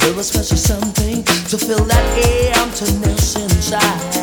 Feel a special something to feel that emptiness inside.